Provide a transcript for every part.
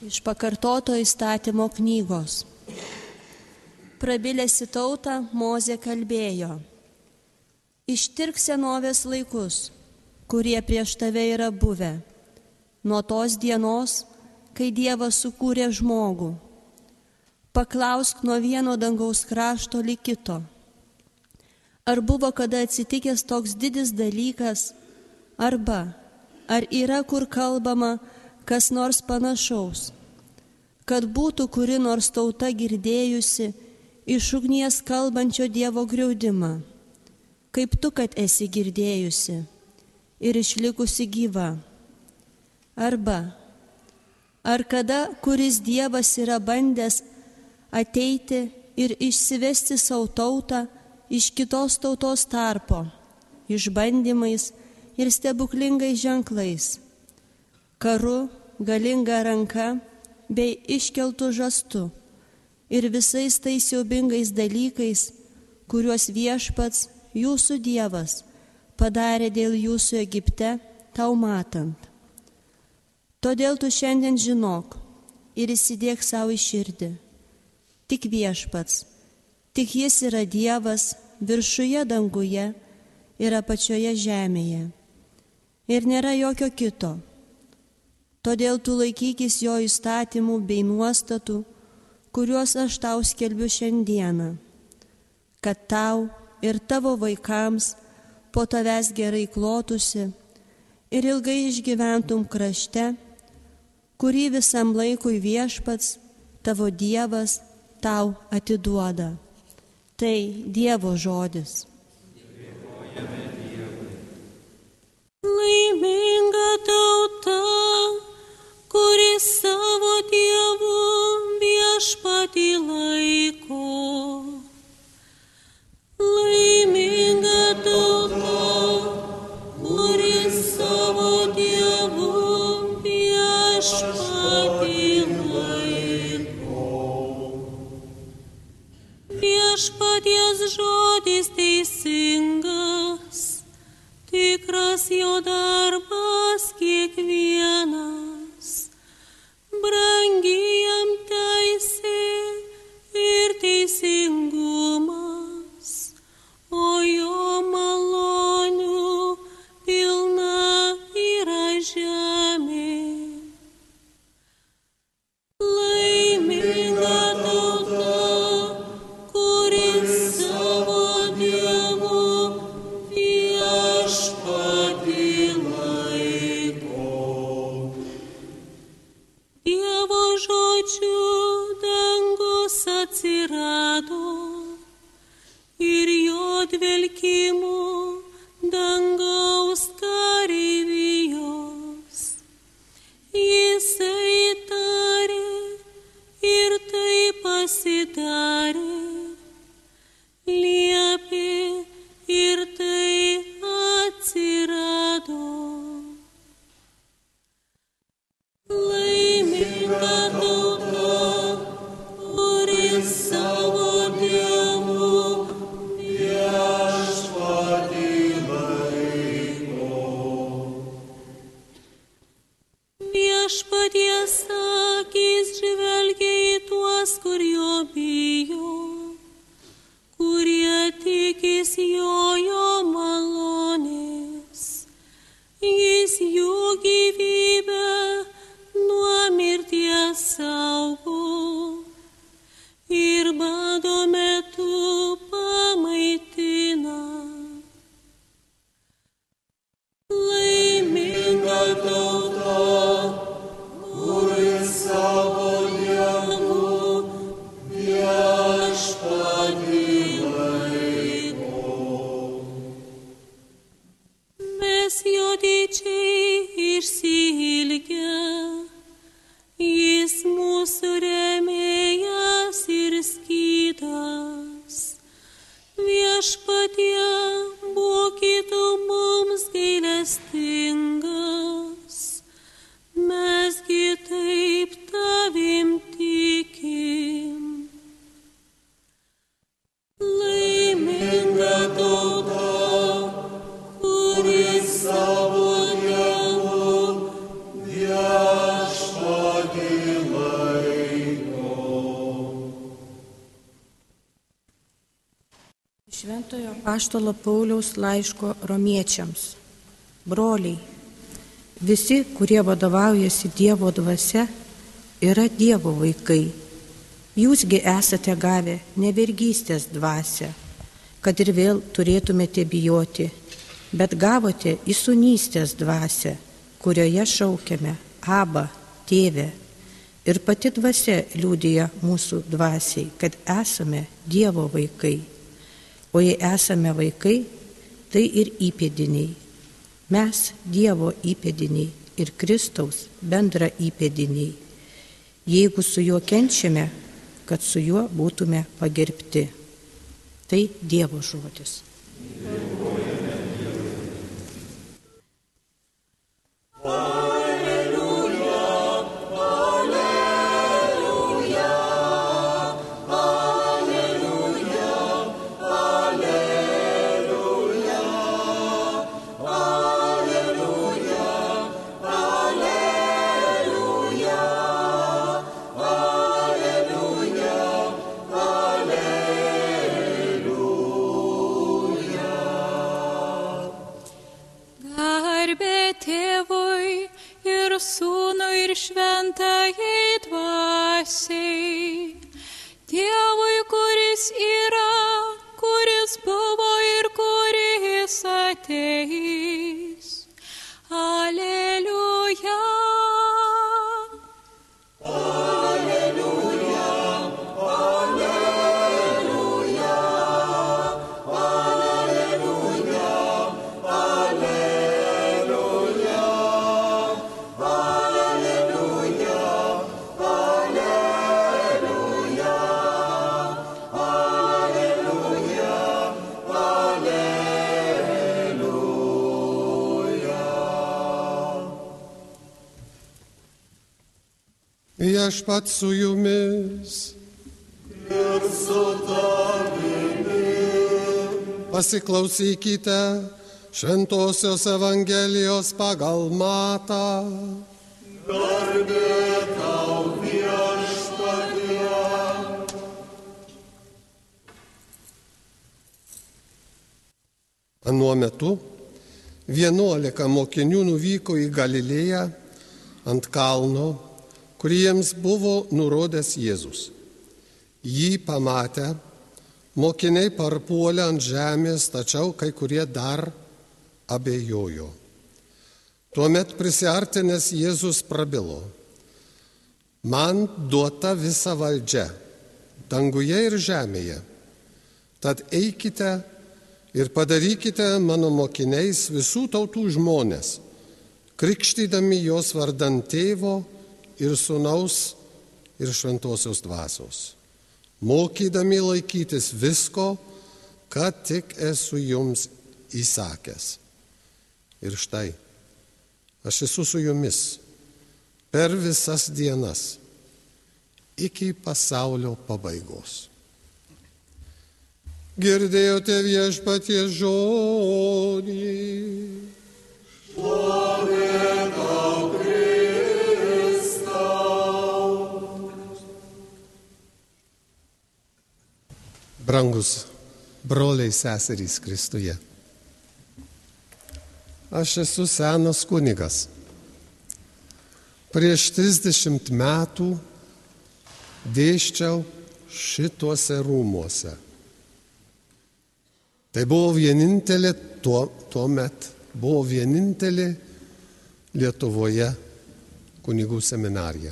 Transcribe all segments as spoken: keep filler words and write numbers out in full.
Iš pakartoto įstatymo knygos. Prabilęs į tautą, Mozė kalbėjo: Ištirk senovės laikus, kurie prieš tave yra buvę, nuo tos dienos, kai Dievas sukūrė žmogų. Paklausk nuo vieno dangaus krašto lig kito. Ar buvo kada atsitikęs toks didis dalykas, arba ar yra kur kalbama kas nors panašaus, kad būtų kuri nors tauta girdėjusi iš ugnies kalbančio Dievo griaudimą, kaip tu, kad esi girdėjusi ir išlikusi gyva. Arba ar kada kuris Dievas yra bandęs ateiti ir išsivesti savo tautą iš kitos tautos tarpo, išbandymais ir stebuklingais ženklais, karu, galinga ranka bei iškeltų žastu ir visais tais siaubingais dalykais, kuriuos Viešpats, jūsų Dievas, padarė dėl jūsų Egipte, tau matant. Todėl tu šiandien žinok ir įsidėk savo į širdį. Tik Viešpats, tik Jis yra Dievas viršuje danguje ir apačioje žemėje. Ir nėra jokio kito. Todėl tu laikykis jo įstatymų bei nuostatų, kuriuos aš tau skelbiu šiandieną, kad tau ir tavo vaikams po tavęs gerai klotųsi ir ilgai išgyventum krašte, kurį visam laikui Viešpats, tavo Dievas, tau atiduoda. Tai Dievo žodis. Laiminga tauta, kuri savo Dievu Viešpatį laiko. Laiminga tauta, kuri savo Dievu Viešpatį laiko. Viešpaties žodis teisingas, tikras jo darbas kiekvienas, brangi jam teisė ir teisingumas, o jo malonių pilna yra žemė. Laiminga tauta, kuri savo Dievu Viešpatį laiko. Dievo žodžiu dangus atsirado ir jo dvelkimu dangaus kareivijos. Jisai tarė ir tai pasidarė, liepė ir tai atsirado. Laiminga tauta, kuri savo Dievu Viešpatį laiko. Viešpaties akys žvelgia į tuos, kur jo bijo, kurie tikis jo jo malonės. Jis jų gyvybę nuo mirties saugo ir bado metu pamaitina. Laiminga tauta, kuri savo Dievu Viešpatį laiko. Mes jo didžiai išsiilgę, Jis mūsų rėmėjas ir skydas. Viešpatie, būkit tu mums gailestingas, mesgi taip tavim tikim. Laiminga tauta, kuri savo Dievu Viešpatį laiko. Šventojo apaštalo Pauliaus laiško romiečiams. Broliai, visi, kurie vadovaujasi Dievo dvasia, yra Dievo vaikai. Jūsgi esate gavę ne vergystės dvasią, kad ir vėl turėtumėte bijoti, bet gavote įsūnystės dvasią, kurioje šaukiame Abba, Tėve. Ir pati dvasia liudija mūsų dvasiai, kad esame Dievo vaikai. O jei esame vaikai, tai ir įpėdiniai. Mes Dievo įpėdiniai ir Kristaus bendra įpėdiniai. Jeigu su juo kenčiame, kad su juo būtume pagerbti. Tai Dievo žodis. Šventajai dvasiai, Dievui, kuris yra, kuris buvo ir kuris ateis. Aleliuja. Aleliuja. Aleliuja. Aleliuja. Viešpats su jumis. Ir su tavimi. Pasiklausykite Šventosios Evangelijos pagal Matą. Garbė tau, Viešpatie. Anuo metu vienuolika mokinių nuvyko į Galilėją ant kalno, kurį jiems buvo nurodęs Jėzus. Jį pamatę, mokiniai parpuolė ant žemės, tačiau kai kurie dar abejojo. Tuomet prisiartinęs Jėzus prabilo: Man duota visa valdžia, danguje ir žemėje. Tad eikite ir padarykite mano mokiniais visų tautų žmones, krikštydami juos vardan Tėvo ir Sūnaus ir Šventosios dvasios, mokydami laikytis visko, ką tik esu jums įsakęs. Ir štai, aš esu su jumis per visas dienas iki pasaulio pabaigos. Girdėjote Viešpaties žodį. Šlovė tau, Kristau. Brangus broliai seserys Kristuje, aš esu senas kunigas. Prieš trisdešimt metų dėsčiau šituose rūmuose. Tai buvo vienintelė, tuo, tuo met buvo vienintelė Lietuvoje kunigų seminarija.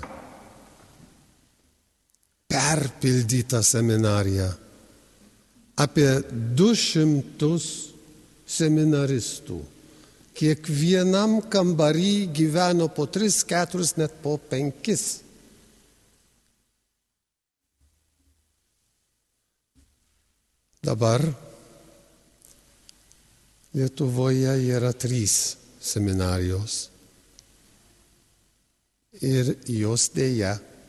Perpildyta seminarija. Apie du šimtus seminaristų. Kiekvienam kambarį gyveno po tris, keturis, net po penkis. Dabar Lietuvoje yra trys seminarijos ir jos dėja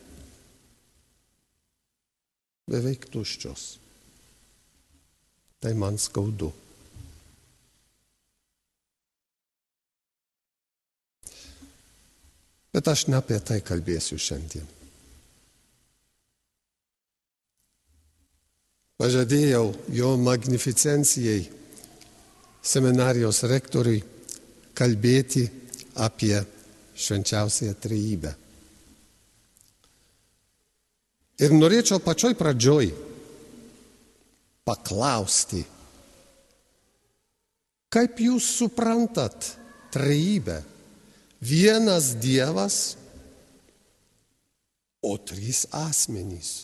beveik tuščios. Tai man skaudu. Bet aš ne apie tai kalbėsiu šiandien. pažadėjau jo magnificencijai seminarijos rektoriui kalbėti apie švenčiausiąją trejybę. Ir norėčiau pačioj pradžioj paklausti, kaip jūs suprantat trejybę? Vienas Dievas, o trys asmenys.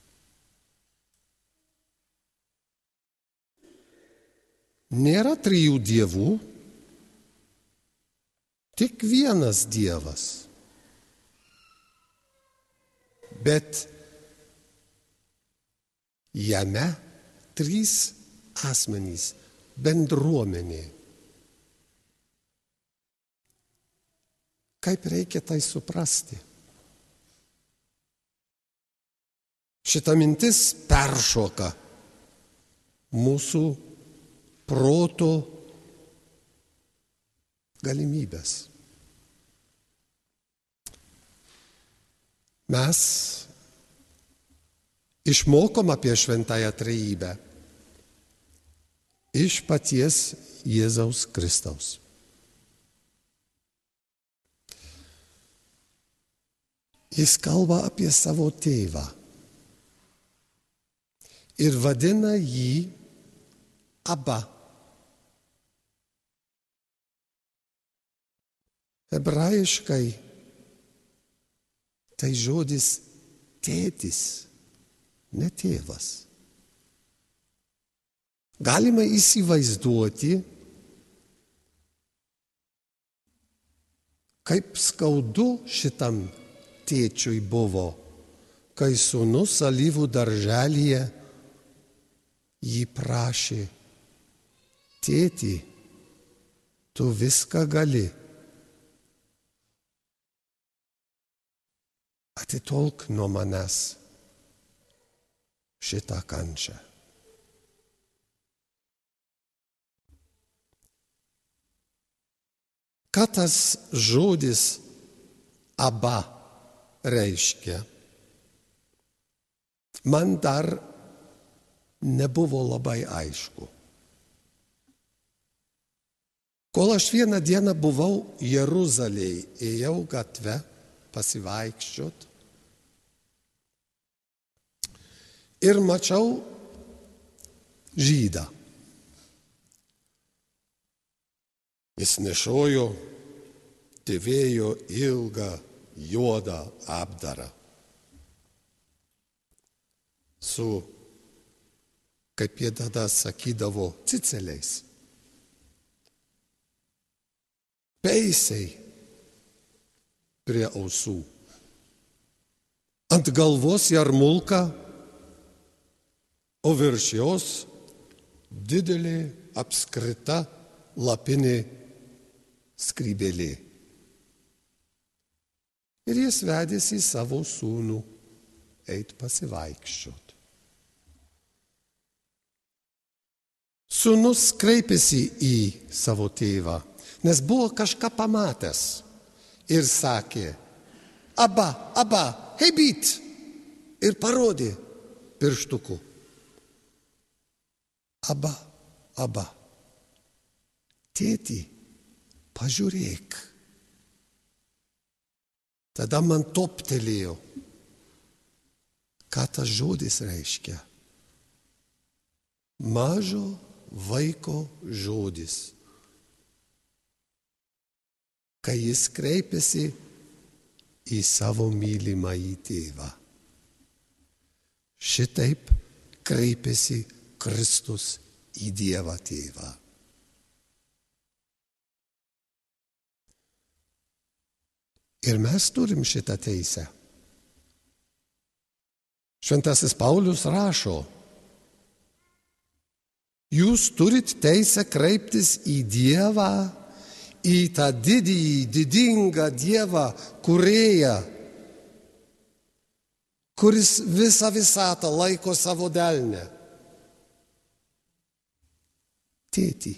Nėra trijų dievų, tik vienas Dievas. Bet jame trys asmenys, bendruomenė. Kaip reikia tai suprasti? Šita mintis peršoka mūsų proto galimybės. Mes išmokom apie šventąją trejybę iš paties Jėzaus Kristaus. Jis kalba apie savo tėvą ir vadina jį Abba. Hebrajiškai tai žodis tėtis, ne tėvas. Galima įsivaizduoti, kaip skaudu šitam tėčiui buvo, kai sūnus alyvų darželyje jį prašė: tėti, tu viską gali. Atitolk nuo manęs šitą kančią. Ką tas žodis Abba reiškia? Man dar nebuvo labai aišku. Kol aš vieną dieną buvau Jeruzalėje, ėjau gatve pasivaikščiot ir mačiau žydą. Jis nešojo, dėvėjo ilgą juodą apdarą su, kaip jie tada sakydavo, ciceliais. Peisiai prie ausų. Ant galvos jarmulka, o virš jos didelė apskrita lapinė skrybėlė. Ir jis vedėsi savo sūnų eit pasivaikščiot. Sūnus kreipėsi į savo tėvą, nes buvo kažką pamatęs ir sakė: Abba, Abba, hebit, ir parodė pirštuku. Abba, Abba, tėti, pažiūrėk. Tada man toptelėjo, ką tas žodis reiškia. Mažo vaiko žodis, kai jis kreipiasi į savo mylimąjį tėvą. Šitaip kreipiasi Kristus į Dievą tėvą. Ir mes turim šitą teisę. Šventasis Paulius rašo: jūs turit teisę kreiptis į Dievą, į tą didįjį, didingą Dievą, kūrėją, kuris visą visatą laiko savo delne. Tėti,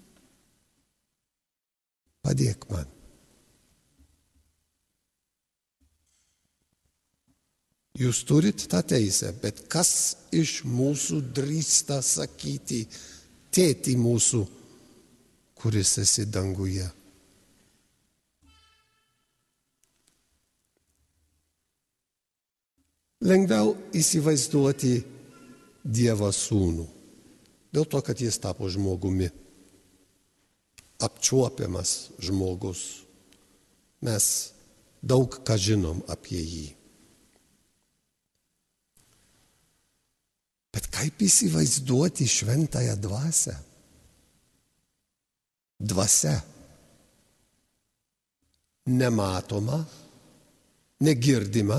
padėk man. Jūs turit tą teisę, bet kas iš mūsų drįsta sakyti, tėti mūsų, kuris esi danguje? Lengviau įsivaizduoti Dievo sūnų, dėl to, kad jis tapo žmogumi, apčiuopiamas žmogus. Mes daug ką žinom apie jį. Bet kaip įsivaizduoti šventąją dvasią? Dvasia nematoma, negirdima,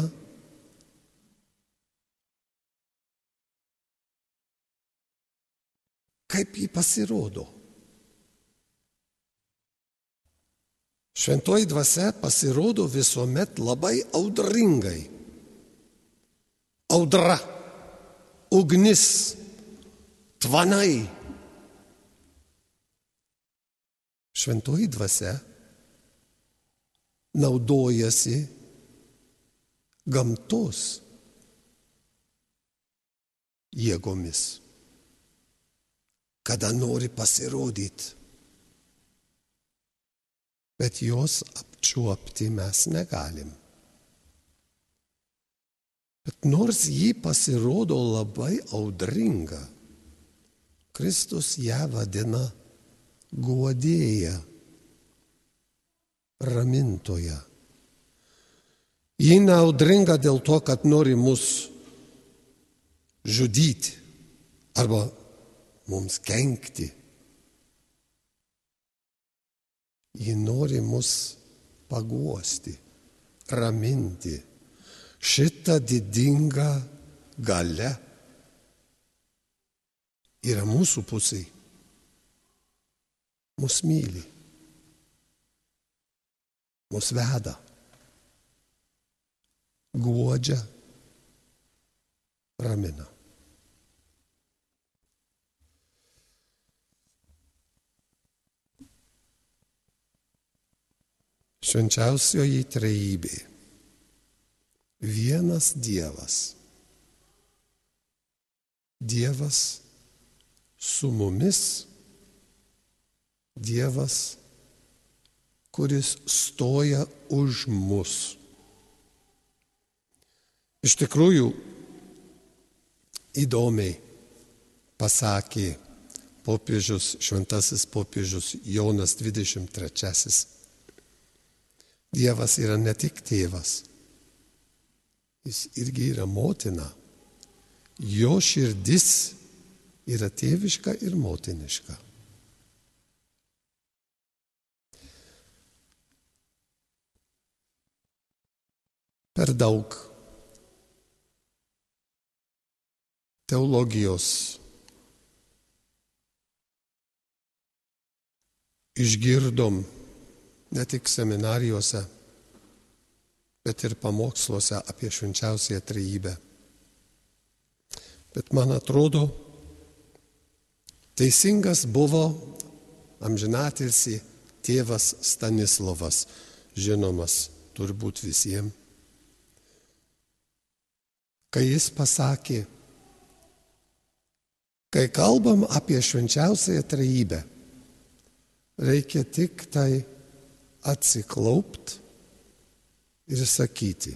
kaip jį pasirodo. Šventoji dvasia pasirodo visuomet labai audringai. Audra, ugnis, tvanai. Šventoji dvasia naudojasi gamtos jėgomis, kada nori pasirodyti. Bet jos apčiuopti mes negalim. Bet nors ji pasirodo labai audringa, Kristus ją vadina guodėja, ramintoja. Ji neaudringa dėl to, kad nori mus žudyti arba mums kenkti. Ji nori mus paguosti, raminti. Šita didinga galia yra mūsų pusėj. Mus myli. Mus veda. Guodžia, ramina. Švenčiausioji trejybė. Vienas Dievas. Dievas su mumis. Dievas, kuris stoja už mus. Iš tikrųjų, įdomiai pasakė popiežius, šventasis popiežius Jonas dvidešimt trečiasis. Dievas yra ne tik tėvas, jis irgi yra motina. Jo širdis yra tėviška ir motiniška. Per daug teologijos išgirdom ne tik seminarijose, bet ir pamoksluose apie švenčiausiąją trejybę. Bet man atrodo, teisingas buvo amžinatilsį tėvas Stanislovas, žinomas turbūt visiems, kai jis pasakė, kai kalbam apie švenčiausiąją trejybę, reikia tik tai atsiklaupt ir sakyti,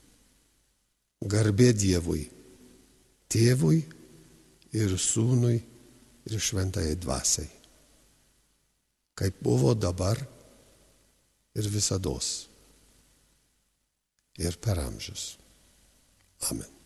garbė Dievui, Tėvui ir Sūnui ir Šventajai Dvasiai, kaip buvo dabar ir visados ir per amžius. Amen.